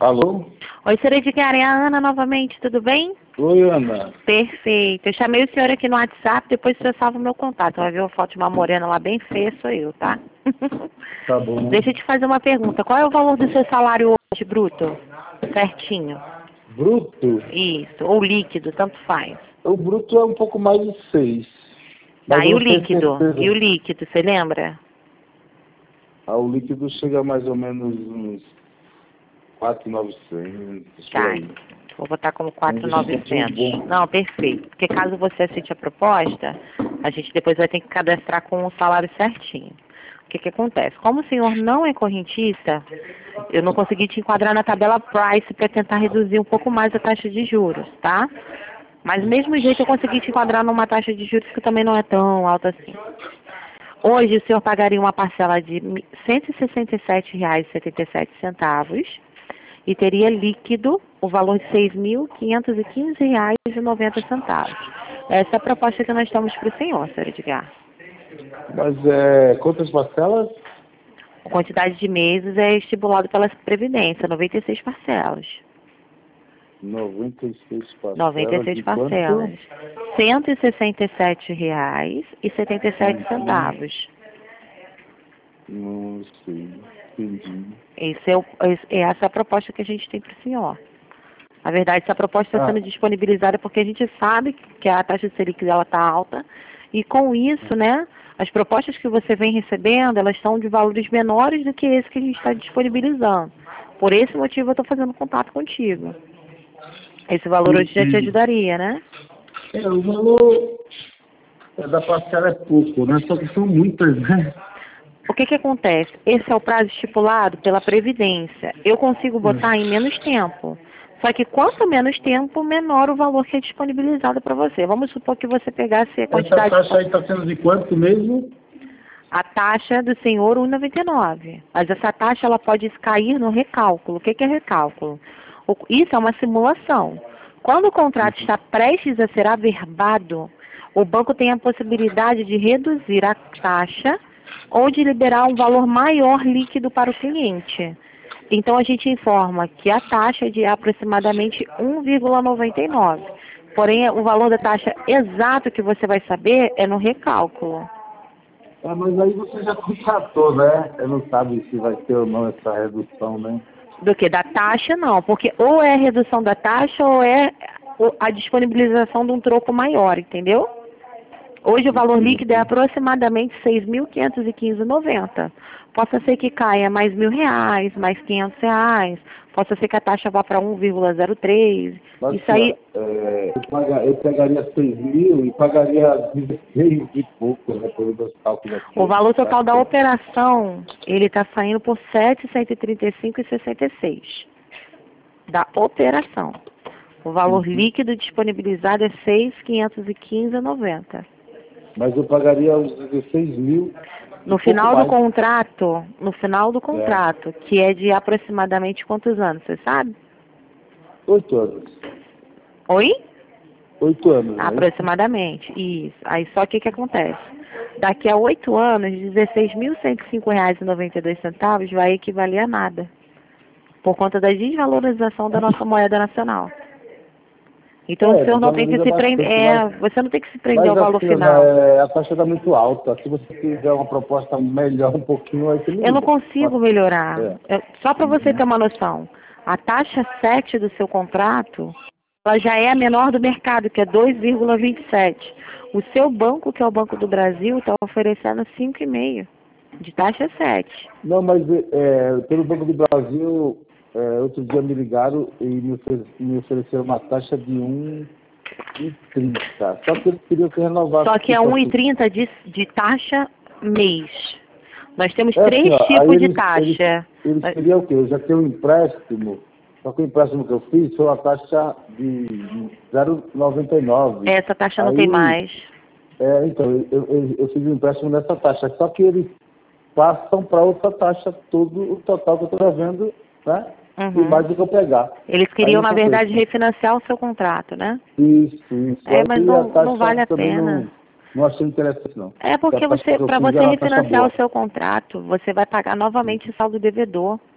Alô? Oi, senhora Edgar, é a Ana novamente, tudo bem? Oi, Ana. Perfeito. Eu chamei o senhor aqui no WhatsApp, depois o senhor salva o meu contato. Vai ver uma foto de uma morena lá bem feia, sou eu, tá? Tá bom. Deixa eu te fazer uma pergunta. Qual é o valor do seu salário hoje, bruto? Certinho. Bruto? Isso. Ou líquido, tanto faz. O bruto é um pouco mais de 6. Tá, Mas eu e o não tenho líquido? certeza. E o líquido, você lembra? O líquido chega a mais ou menos uns 4.900, por Tá. aí. Vou botar como Um descontinho 4.900. bom. Não, perfeito. Porque caso você aceite a proposta, a gente depois vai ter que cadastrar com o salário certinho. O que que acontece? Como o senhor não é correntista, eu não consegui te enquadrar na tabela Price para tentar reduzir um pouco mais a taxa de juros, tá? Mas do mesmo jeito eu consegui te enquadrar numa taxa de juros que também não é tão alta assim. Hoje o senhor pagaria uma parcela de R$ 167,77 e teria líquido o valor de R$ 6.515,90. Essa é a proposta que nós temos para o senhor, senhor Edgar. Mas quantas parcelas? A quantidade de meses é estipulado pela Previdência, 96 parcelas. 96 parcelas. 96 de parcelas. quanto? R$ 167,77. Não sei. Entendi. Essa é a proposta que a gente tem para o senhor. Na verdade, essa proposta está sendo disponibilizada porque a gente sabe que a taxa de Selic dela está alta e com isso, né, as propostas que você vem recebendo, elas são de valores menores do que esse que a gente está disponibilizando. Por esse motivo eu estou fazendo contato contigo. Esse valor hoje já te ajudaria, né? O valor da parcela é pouco, né? Só que são muitas, né? O que que acontece? Esse é o prazo estipulado pela Previdência. Eu consigo botar em menos tempo. Só que quanto menos tempo, menor o valor que é disponibilizado para você. Vamos supor que você pegasse a quantidade... Essa taxa aí está sendo de quanto mesmo? A taxa do senhor, 1,99. Mas essa taxa ela pode cair no recálculo. O que que é recálculo? Isso é uma simulação. Quando o contrato está prestes a ser averbado, o banco tem a possibilidade de reduzir a taxa ou de liberar um valor maior líquido para o cliente. Então, a gente informa que a taxa é de aproximadamente 1,99. Porém, o valor da taxa exato que você vai saber é no recálculo. Mas aí você já contratou, né? Você não sabe se vai ter ou não essa redução, né? Do que? Da taxa, não. Porque ou é a redução da taxa ou é a disponibilização de um troco maior, entendeu? Hoje o valor líquido é aproximadamente R$ 6.515,90. Possa ser que caia mais R$ 1.000, mais R$ 500. Possa ser que a taxa vá para 1,03. Mas, Isso aí... eu pegaria 6 mil e pagaria 16 e pouco, né? Pelos meus cálculos aqui. O valor total da operação, ele está saindo por R$ 735,66. Da operação. O valor líquido disponibilizado é R$ 6.515,90. Mas eu pagaria os 16 mil. No final do contrato, que é de aproximadamente quantos anos, você sabe? 8 anos. Oi? 8 anos, né? Aproximadamente, isso. Aí só que acontece? Daqui a 8 anos, R$ 16.105,92 vai equivaler a nada. Por conta da desvalorização da nossa moeda nacional. Então o senhor não tem que se prender. Você não tem que se prender ao valor final. A taxa está muito alta. Se você quiser uma proposta melhor um pouquinho, aí você me Eu não liga. consigo melhorar. Só para você ter uma noção, a taxa 7 do seu contrato, ela já é a menor do mercado, que é 2,27. O seu banco, que é o Banco do Brasil, está oferecendo 5,5 de taxa 7. Não, mas pelo Banco do Brasil, outro dia me ligaram e me ofereceram uma taxa de 1,30. Só que eles queriam que renovasse. Só que é 1,30 de taxa mês. Nós temos três tipos de taxa. Eles queriam o quê? Eu já tenho um empréstimo, só que o empréstimo que eu fiz foi uma taxa de 0,99. Essa taxa não tem mais. Então, eu fiz um empréstimo nessa taxa, só que eles passam para outra taxa todo o total que eu estou devendo, né? E mais do que eu pegar. Eles queriam, na verdade, refinanciar o seu contrato, né? Isso. Mas não vale a pena. Não achei interessante, não. É porque para você refinanciar o seu contrato, você vai pagar novamente o saldo devedor.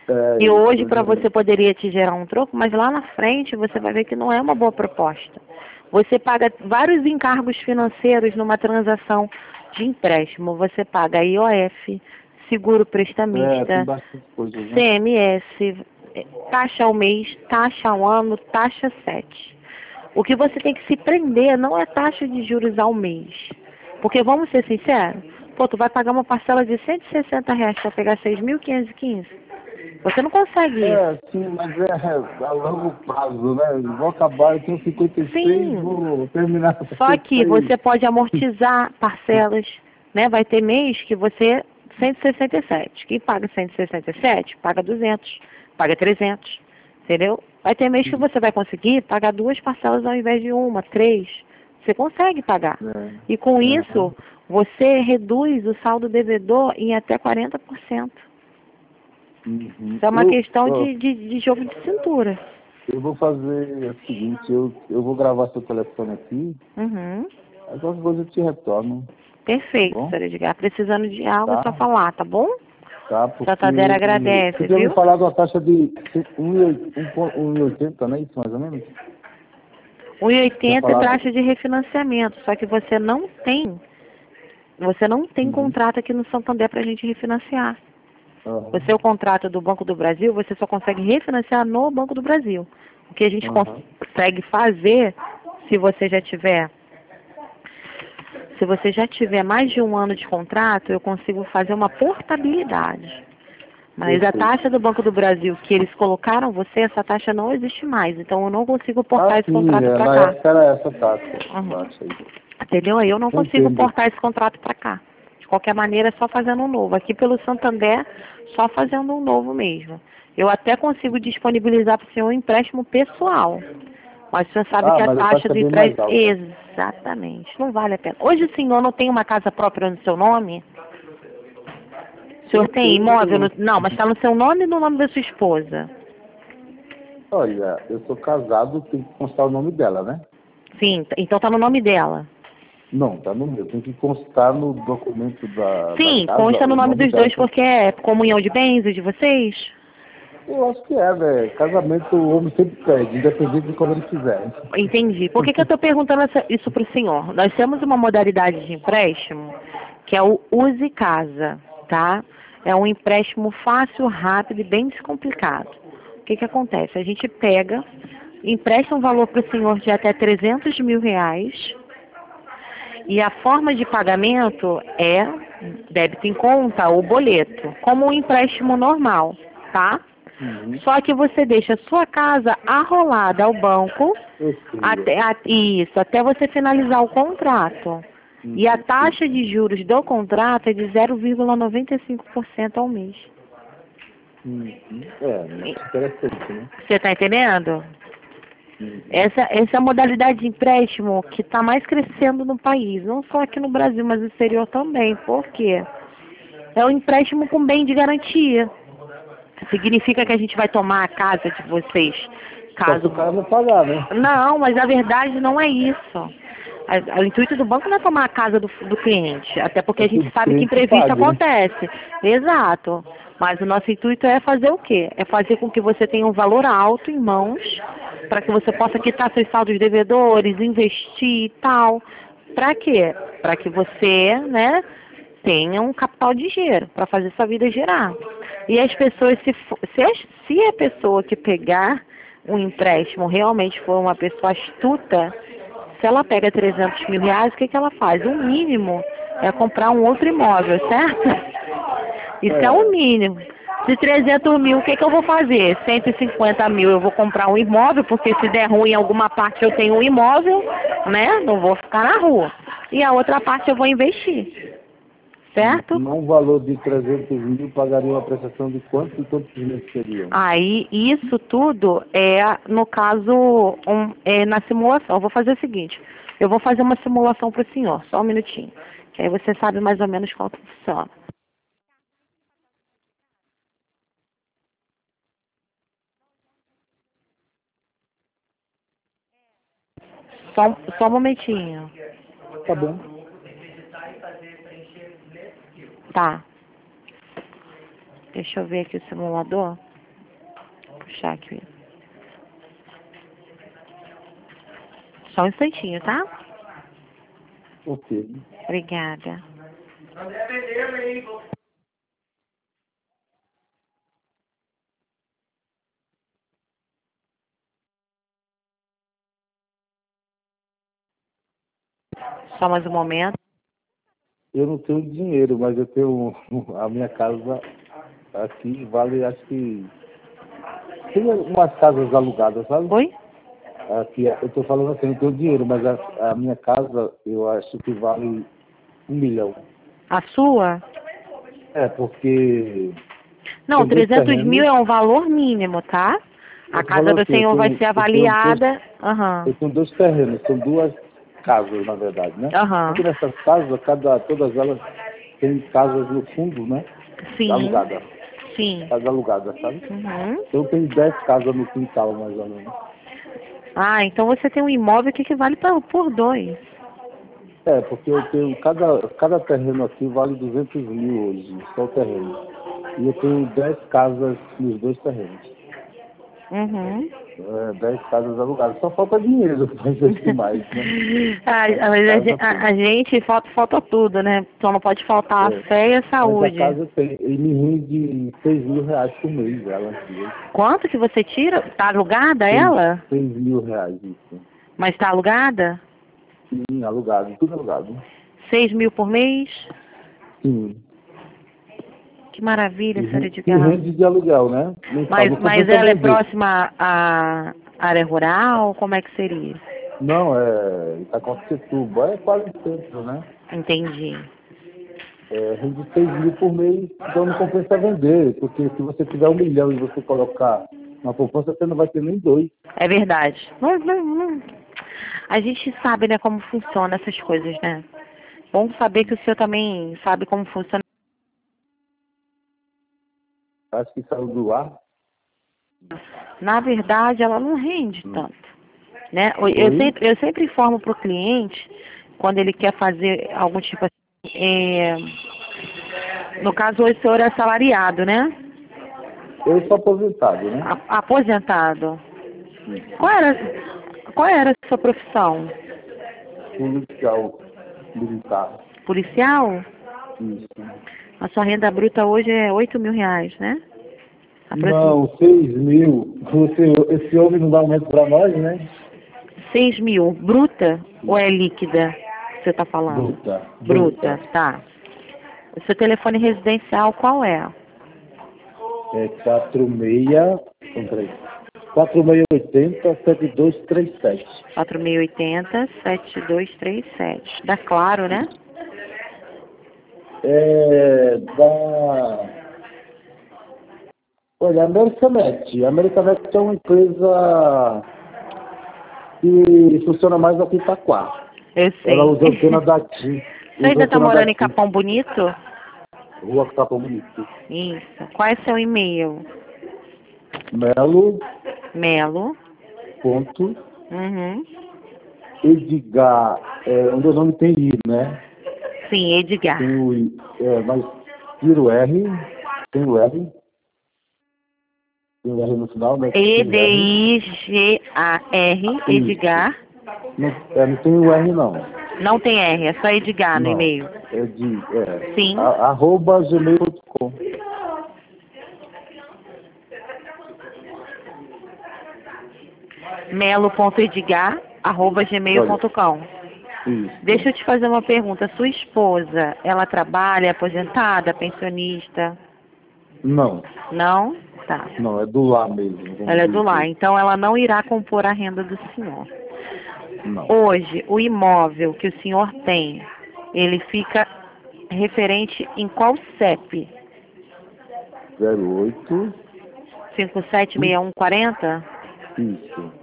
E hoje para você poderia te gerar um troco, mas lá na frente você vai ver que não é uma boa proposta. Você paga vários encargos financeiros numa transação de empréstimo. Você paga IOF, seguro prestamista, tem bastante coisa, né? CMS, taxa ao mês, taxa ao ano, taxa 7. O que você tem que se prender não é taxa de juros ao mês. Porque vamos ser sinceros, pô, tu vai pagar uma parcela de R$ 160 para pegar 6.515. Você não consegue isso. Sim, mas a longo prazo, né? Vou acabar, eu tenho 56, Sim. vou terminar. Só que você pode amortizar parcelas, né? Vai ter mês que você 167. Quem paga 167, paga 200, paga 300, entendeu? Vai ter mês que você vai conseguir pagar 2 parcelas ao invés de uma, 3. Você consegue pagar. E com isso, você reduz o saldo devedor em até 40%. Isso é uma questão de jogo de cintura. Eu vou fazer o seguinte, eu vou gravar seu telefone aqui, aí qualquer coisa eu te retorno. Perfeito, Tá, Sr. Edgar. Precisando de algo, é só falar, tá bom? Tá, porque Santander agradece, você tinha me viu? falado uma taxa de 1,80, não é isso, mais ou menos? 1,80 é taxa de refinanciamento, só que você não tem contrato aqui no Santander para a gente refinanciar. O seu contrato do Banco do Brasil, você só consegue refinanciar no Banco do Brasil. O que a gente consegue fazer, se você já tiver mais de 1 ano de contrato, eu consigo fazer uma portabilidade. Mas a taxa do Banco do Brasil que eles colocaram você, essa taxa não existe mais. Então eu não consigo portar esse contrato para cá. Na época era essa taxa. Entendeu? Aí eu não consigo portar esse contrato para cá. De qualquer maneira, é só fazendo um novo. Aqui pelo Santander, só fazendo um novo mesmo. Eu até consigo disponibilizar para o senhor um empréstimo pessoal. Mas o senhor sabe que a taxa do empréstimo... Exatamente. Não vale a pena. Hoje o senhor não tem uma casa própria no seu nome? O senhor tem imóvel? Não, mas está no seu nome e no nome da sua esposa? Olha, eu sou casado, tem que constar o nome dela, né? Sim, então está no nome dela. Não, tá no meu. Tem que constar no documento da Sim, casa, consta no nome dos dois, porque é comunhão de bens de vocês? Eu acho que né? Casamento o homem sempre pede, independente de como ele fizer. Entendi. Por que eu estou perguntando isso para o senhor? Nós temos uma modalidade de empréstimo que é o Use Casa, tá? É um empréstimo fácil, rápido e bem descomplicado. O que acontece? A gente pega, empresta um valor para o senhor de até R$ 300 mil, e a forma de pagamento é débito em conta ou boleto, como um empréstimo normal, tá? Só que você deixa a sua casa arrolada ao banco até você finalizar o contrato. E a taxa de juros do contrato é de 0,95% ao mês. Interessante, né? Você está entendendo? Essa é a modalidade de empréstimo que está mais crescendo no país, não só aqui no Brasil, mas no exterior também. Por quê? É um empréstimo com bem de garantia. Significa que a gente vai tomar a casa de vocês caso... o cara não pagar, né? Não, mas a verdade não é isso. O intuito do banco não é tomar a casa do cliente, até porque a gente sabe que imprevisto acontece. Exato. Mas o nosso intuito é fazer o quê? É fazer com que você tenha um valor alto em mãos, para que você possa quitar seus saldos devedores, investir e tal. Para quê? Para que você, né, tenha um capital de giro, para fazer sua vida girar. E as pessoas, se a pessoa que pegar um empréstimo realmente for uma pessoa astuta, se ela pega R$ 300 mil, o que ela faz? O mínimo é comprar um outro imóvel, certo? Isso é o mínimo. De 300 mil, o que eu vou fazer? 150 mil eu vou comprar um imóvel, porque se der ruim em alguma parte eu tenho um imóvel, né? Não vou ficar na rua. E a outra parte eu vou investir. Certo? Um valor de 300 mil pagaria uma prestação de quantos e quantos meses seriam? Aí, isso tudo é, no caso, na simulação. Eu vou fazer o seguinte, eu vou fazer uma simulação para o senhor, só um minutinho, que aí você sabe mais ou menos qual que funciona. Só um momentinho. Tá bom. Tá. Deixa eu ver aqui o simulador. puxar aqui. Só um instantinho, tá? Ok. Obrigada. Só mais um momento. Eu não tenho dinheiro, mas eu tenho a minha casa aqui, vale, acho que tem umas casas alugadas, sabe? Oi? Aqui, eu estou falando assim, eu não tenho dinheiro, mas a minha casa, eu acho que vale 1 milhão. A sua? É, porque Não, tem dois 300 mil terrenos. é um valor mínimo, tá? A Eu tô casa falando do assim, senhor vai ser avaliada. eu tenho dois terrenos, são duas casas, na verdade, né? Só Aham. que nessas casas, todas elas têm casas no fundo, né? Sim. Alugada. Sim. Casa alugada, sabe? Uhum. Então tem 10 casas no quintal, mais ou menos. Ah, então você tem um imóvel que equivale por dois. É, porque eu tenho, cada terreno aqui vale 200 mil hoje, só o terreno. E eu tenho 10 casas nos dois terrenos. Uhum. 10 casas alugadas. Só falta dinheiro para investir mais, né? Mas Casa tem. a gente falta tudo, né? Só não pode faltar a É. fé e a Mas a saúde. casa tem, ele me rende 6 mil reais por mês, ela antiga. Quanto que você tira? Tá alugada 6, ela? 6 mil reais, isso. Mas tá alugada? Sim, alugado, tudo alugado. 6 mil por mês? Sim. Que maravilha, senhora E Edgar. rende de aluguel, né? Mensal, não Mas compensa ela é vender. próxima à área rural? Como é que seria? Não, Itacoaticetuba, é quase centro, né? Entendi. Rende 6 mil por mês, então não compensa vender, porque se você tiver 1 milhão e você colocar na poupança, você não vai ter nem dois. É verdade. A gente sabe, né, como funciona essas coisas, né? Bom saber que o senhor também sabe como funciona. Acho que saiu do ar. Na verdade, ela não rende Hum. tanto, né? Oi? Eu sempre informo para o cliente, quando ele quer fazer algum tipo assim, no caso, o senhor é assalariado, né? Eu sou aposentado, né? Aposentado. Isso. Qual era a sua profissão? Policial militar. Policial? Isso. A sua renda bruta hoje é 8 mil reais, né? Não, 6 mil. Esse homem não dá aumento para nós, né? 6 mil. Bruta ou é líquida? Você está falando? Bruta. Bruta, Bruta. tá. O seu telefone residencial qual é? É 46. Peraí. 4680-7237. 4680-7237. Dá claro, né? Da. Olha, a Americanet. A Americanet é uma empresa que funciona mais aqui em Itaquá. Eu Ela sei. usa antena da TIM. Você Usa ainda está antena da morando em TIM. Capão Bonito? Rua Capão Bonito. Isso. Qual é seu e-mail? Melo. Melo. Ponto. Uhum. Edgar. O meu nome tem I, né? Sim, Edgar. Tem o I. Mas tira o R. Tem o R. Tem o R no final, né? Tem o R. Edigar. Isso. Edgar. Não tem o R, não. Não tem R, é só Edgar no Não. e-mail. Sim. @gmail.com. Olha, melo.edgar@gmail.com. isso. Deixa eu te fazer uma pergunta. Sua esposa, ela trabalha, é aposentada, pensionista? Não, Não? Tá. não, é do lá mesmo, Ela vamos é do lar, dizer. então ela não irá compor a renda do senhor. Não. Hoje, o imóvel que o senhor tem, ele fica referente em qual CEP? 08. 576140? Isso.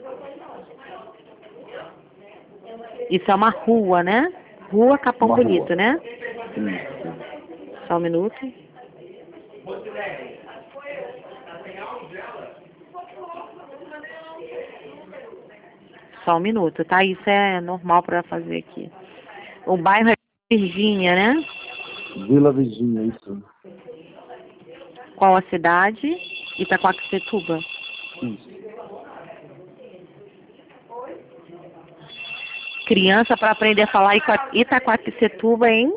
Isso é uma rua, né? Rua Capão Uma Bonito, rua. né? Isso. Só um minuto. Só um minuto, tá? Isso é normal para fazer aqui. O bairro é Virgínia, né? Vila Virgínia, isso. Qual a cidade? Itacoaquecetuba. Isso. Criança para aprender a falar Itaquaquecetuba, hein?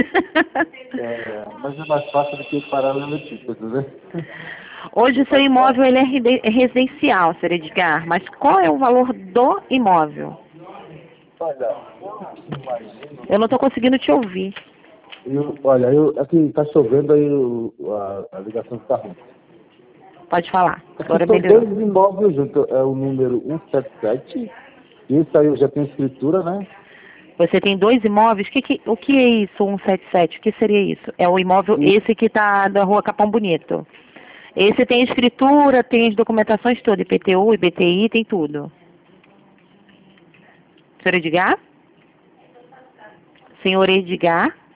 Mas é mais fácil do que paralelepípedo, né? Hoje o seu imóvel ele é residencial, Sr. Edgar, mas qual é o valor do imóvel? Olha, eu imagino. Eu não estou conseguindo te ouvir. Aqui está chovendo, aí a ligação está ruim. Pode falar. Aqui Agora são melhorou. dois imóveis juntos, é o número 177, esse aí eu já tenho escritura, né? Você tem dois imóveis? O que é isso, 177? O que seria isso? É o imóvel esse que está da rua Capão Bonito. Esse tem escritura, tem as documentações todas, IPTU, IBTI, tem tudo. Senhor Edgar? Senhor Edgar?